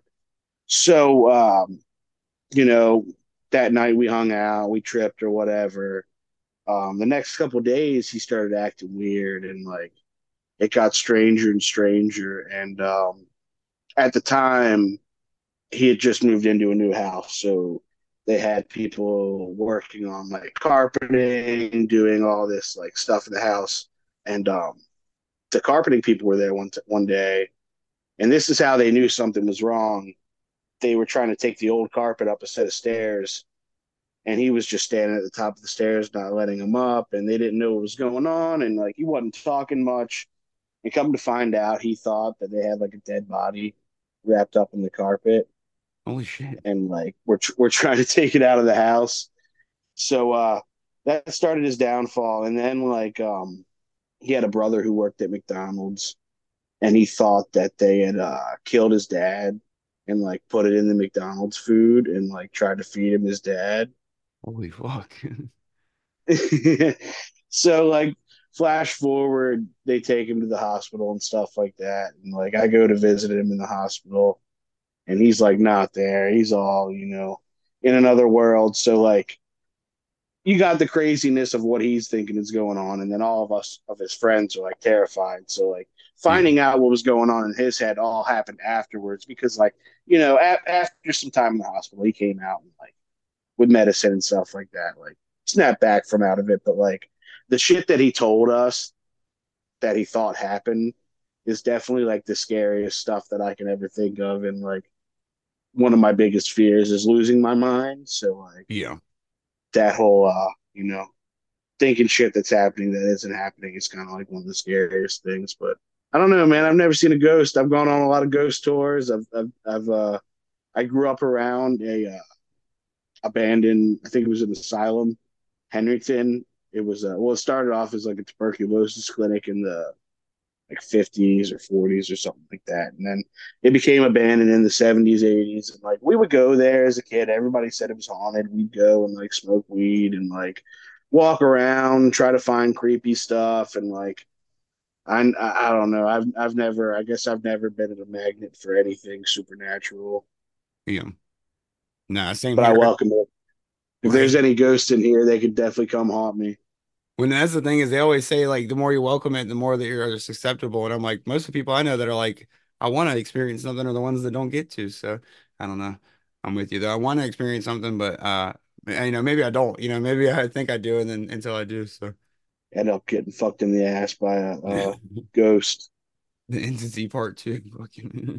Speaker 6: So um, you know, that night we hung out, we tripped or whatever. Um, the next couple of days, he started acting weird, and like it got stranger and stranger. And um, at the time, he had just moved into a new house, so they had people working on like carpeting, doing all this like stuff in the house. And um, the carpeting people were there one t- one day, And this is how they knew something was wrong. They were trying to take the old carpet up a set of stairs, and he was just standing at the top of the stairs, not letting him up. And they didn't know what was going on, and like he wasn't talking much. And come to find out, he thought that they had like a dead body wrapped up in the carpet,
Speaker 5: Holy shit.
Speaker 6: and like we're tr- we're trying to take it out of the house. So uh, that started his downfall. And then like um, he had a brother who worked at McDonald's, and he thought that they had uh, killed his dad and like put it in the McDonald's food and like tried to feed him his dad.
Speaker 5: Holy fuck.
Speaker 6: So like flash forward, they take him to the hospital and stuff like that. And like I go to visit him in the hospital, and he's like not there. He's all, you know, in another world. So like you got the craziness of what he's thinking is going on, and then all of us of his friends are like terrified. So like
Speaker 5: Yeah.
Speaker 6: finding out what was going on in his head all happened afterwards, because like, you know, a- after some time in the hospital, he came out and like with medicine and stuff like that, like snapped back from out of it. But like the shit that he told us that he thought happened is definitely like the scariest stuff that I can ever think of. And like one of my biggest fears is losing my mind. So like
Speaker 5: Yeah.
Speaker 6: that whole uh, you know, thinking shit that's happening that isn't happening is kind of like one of the scariest things. But I don't know, man. I've never seen a ghost. I've gone on a lot of ghost tours. I've I've, I've uh I grew up around a uh, abandoned, I think it was an asylum, Henryton. It was uh, well, it started off as like a tuberculosis clinic in the like fifties or forties or something like that, and then it became abandoned in the seventies, eighties, and like we would go there as a kid. Everybody said it was haunted. We'd go and like smoke weed and like walk around, try to find creepy stuff, and like I I don't know. I've I've never. I guess I've never been a magnet for anything supernatural,
Speaker 5: Yeah. Nah, same
Speaker 6: but I
Speaker 5: here.
Speaker 6: welcome it. If there's
Speaker 5: Right.
Speaker 6: any ghosts in here, they could definitely come haunt me.
Speaker 5: When that's the thing is they always say like the more you welcome it, the more that you're susceptible. And I'm like, most of the people I know that are like, I want to experience something are the ones that don't get to. So I don't know. I'm with you though. I want to experience something, but uh you know, maybe I don't. You know, maybe I think I do and then until I do. So
Speaker 6: End up getting fucked in the ass by a,
Speaker 5: yeah.
Speaker 6: a ghost.
Speaker 5: The entity part two. Fucking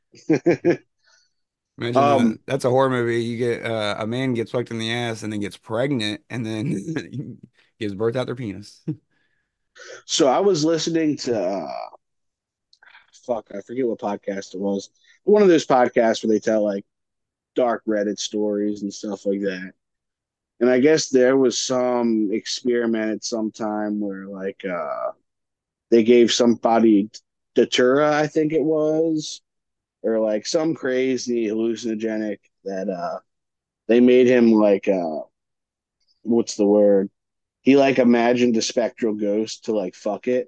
Speaker 5: imagine
Speaker 6: um,
Speaker 5: that. That's a horror movie. You get uh, a man gets fucked in the ass and then gets pregnant and then gives birth out their penis.
Speaker 6: so I was listening to uh, fuck, I forget what podcast it was. One of those podcasts where they tell like dark Reddit stories and stuff like that. And I guess there was some experiment at some time where like uh they gave somebody datura, I think it was, or like some crazy hallucinogenic that uh they made him like uh what's the word? He like imagined a spectral ghost to like fuck it,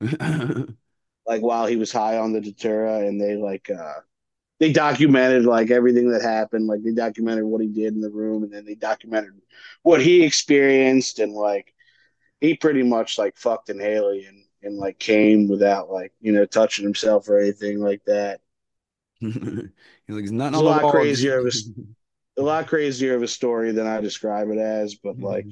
Speaker 6: like while he was high on the datura, and they like uh they documented like everything that happened. Like they documented what he did in the room, and then they documented what he experienced, and like he pretty much like fucked an alien and like came without like, you know, touching himself or anything like that.
Speaker 5: He's like, "There's nothing
Speaker 6: It's
Speaker 5: on
Speaker 6: a
Speaker 5: the
Speaker 6: lot
Speaker 5: wall,
Speaker 6: crazier
Speaker 5: Jake."
Speaker 6: of a, a lot crazier of a story than I describe it as, but like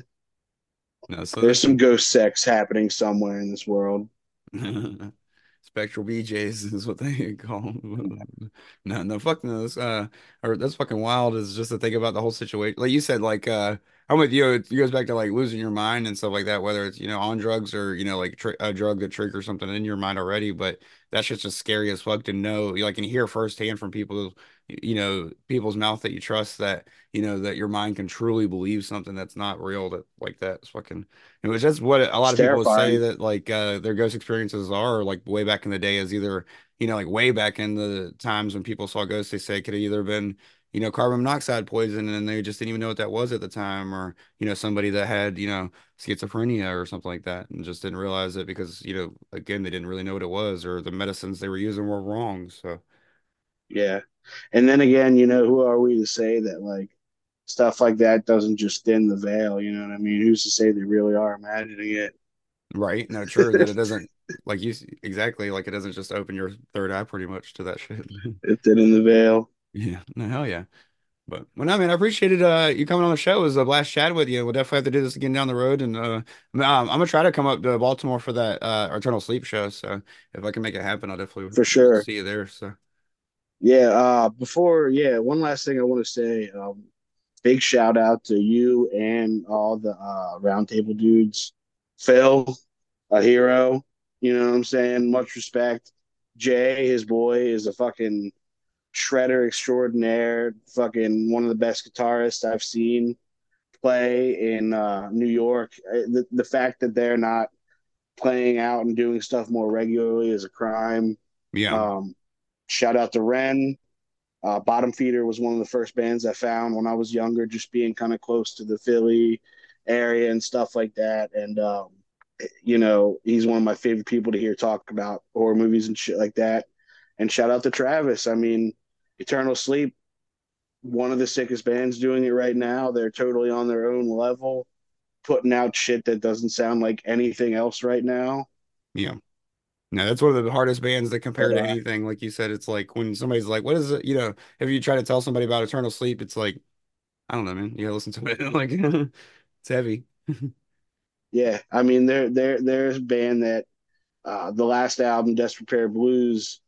Speaker 5: No, so
Speaker 6: there's
Speaker 5: there's
Speaker 6: some
Speaker 5: some
Speaker 6: ghost sex happening somewhere in this world.
Speaker 5: spectral B Js is what they call them. No, no, fuck no. That's, uh, or that's fucking wild. Is just to think about the whole situation. Like you said, like uh, I'm with you. It goes back to like losing your mind and stuff like that. Whether it's you know on drugs or you know like tr a drug that triggers something in your mind already. But that shit's just scary as fuck to know. You like and hear firsthand from people, you know, people's mouth that you trust that you know that your mind can truly believe something that's not real. That like that. It's fucking. It was just what a lot
Speaker 6: It's
Speaker 5: of people say
Speaker 6: terrifying.
Speaker 5: that like uh, their ghost experiences are like way back in the day is either you know like way back in the times when people saw ghosts they say it could have either been you know carbon monoxide poison and they just didn't even know what that was at the time or you know somebody that had you know schizophrenia or something like that and just didn't realize it because you know again they didn't really know what it was or the medicines they were using were wrong so
Speaker 6: Yeah. And then again, you know, who are we to say that like stuff like that doesn't just thin the veil? You know what I mean? Who's to say they really are imagining it?
Speaker 5: right no true that it doesn't like you exactly like it doesn't just open your third eye pretty much to that shit
Speaker 6: It's thin in the veil.
Speaker 5: yeah no hell yeah. But well, no, man, I appreciated uh you coming on the show. It was a blast chatting with you. We'll definitely have to do this again down the road. And uh, I'm, I'm gonna try to come up to Baltimore for that uh Eternal Sleep show. So if I can make it happen, I'll definitely
Speaker 6: For sure.
Speaker 5: see you there. So
Speaker 6: Yeah. Uh, before, yeah, one last thing I want to say. Um, big shout out to you and all the uh, roundtable dudes. Phil, a hero. You know what I'm saying? Much respect. Jay, his boy, is a fucking shredder extraordinaire. Fucking one of the best guitarists I've seen play in uh, New York. Uh, The, the fact that they're not playing out and doing stuff more regularly is a crime.
Speaker 5: yeah,
Speaker 6: Um, Shout out to Ren. Uh, Bottom Feeder was one of the first bands I found when I was younger, just being kind of close to the Philly area and stuff like that. And, um, you know, he's one of my favorite people to hear talk about horror movies and shit like that. And shout out to Travis. I mean, Eternal Sleep, one of the sickest bands doing it right now. They're totally on their own level, putting out shit that doesn't sound like anything else right now.
Speaker 5: yeah. No, that's one of the hardest bands to compare
Speaker 6: But,
Speaker 5: to
Speaker 6: uh,
Speaker 5: anything. Like you said, it's like when somebody's like, "What is it?" You know, if you try to tell somebody about Eternal Sleep, it's like, I don't know, man. You gotta listen to it. Like, it's heavy.
Speaker 6: yeah, I mean, there, there, there's a band that uh, the last album, Disrepair Blues,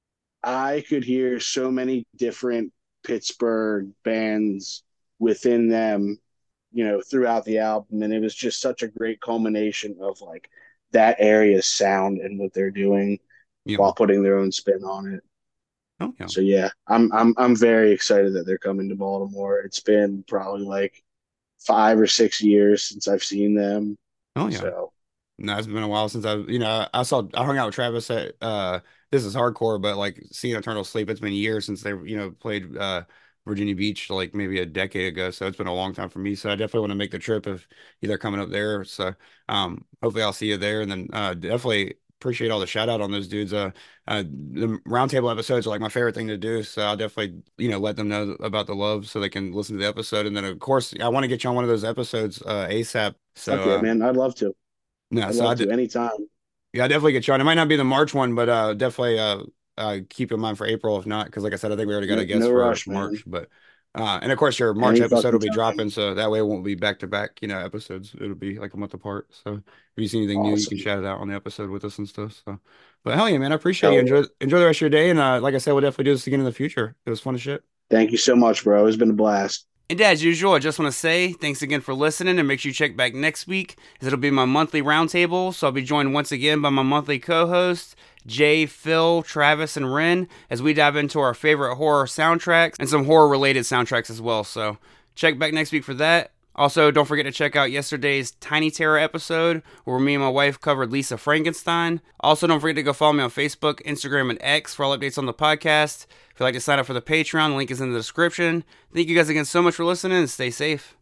Speaker 6: I could hear so many different Pittsburgh bands within them, you know, throughout the album. And it was just such a great culmination of like that area's sound and what they're doing
Speaker 5: Yeah.
Speaker 6: while putting their own spin on it.
Speaker 5: Oh yeah.
Speaker 6: So yeah, I'm I'm I'm very excited that they're coming to Baltimore. It's been probably like five or six years since I've seen them.
Speaker 5: Oh yeah.
Speaker 6: So
Speaker 5: No, it's been a while since I, you know, I saw, I hung out with Travis at, uh, this is hardcore, but like seeing Eternal Sleep, it's been years since they, you know, played, uh, Virginia Beach, like maybe a decade ago. So it's been a long time for me. So I definitely want to make the trip of either coming up there. So, um, hopefully I'll see you there. And then, uh, definitely appreciate all the shout out on those dudes. Uh, uh, the roundtable episodes are like my favorite thing to do. So I'll definitely, you know, let them know about the love so they can listen to the episode. And then of course, I want to get you on one of those episodes, uh, ASAP. So,
Speaker 6: fuck yeah,
Speaker 5: uh,
Speaker 6: man. I'd love to.
Speaker 5: no,
Speaker 6: I'd
Speaker 5: so I,
Speaker 6: love to anytime.
Speaker 5: yeah, I definitely get you on. It might not be the March one, but uh, definitely uh, uh, keep in mind for April if not, because like I said, I think we already got
Speaker 6: No,
Speaker 5: a guest
Speaker 6: no
Speaker 5: for
Speaker 6: rush, man.
Speaker 5: March. But uh, and of course, your March
Speaker 6: Any
Speaker 5: episode will
Speaker 6: fucking
Speaker 5: be
Speaker 6: time.
Speaker 5: dropping, so that way it won't be back to back, you know, episodes. It'll be like a month apart. So if you see anything new, you can
Speaker 6: Awesome.
Speaker 5: shout it out on the episode with us and stuff. So, but hell yeah, man, I appreciate
Speaker 6: Hell
Speaker 5: you.
Speaker 6: yeah.
Speaker 5: Enjoy enjoy the rest of your day, and uh, like I said, we'll definitely do this again in the future. It was fun as shit.
Speaker 6: Thank you so much, bro. It's been a blast.
Speaker 5: And as usual, I just want to say thanks again for listening, and make sure you check back next week, as it'll be my monthly roundtable. So I'll be joined once again by my monthly co-hosts, Jay, Phil, Travis, and Ren, as we dive into our favorite horror soundtracks and some horror-related soundtracks as well. So check back next week for that. Also, don't forget to check out yesterday's Tiny Terror episode, where me and my wife covered Lisa Frankenstein. Also, don't forget to go follow me on Facebook, Instagram, and X for all updates on the podcast. If you'd like to sign up for the Patreon, the link is in the description. Thank you guys again so much for listening, and stay safe.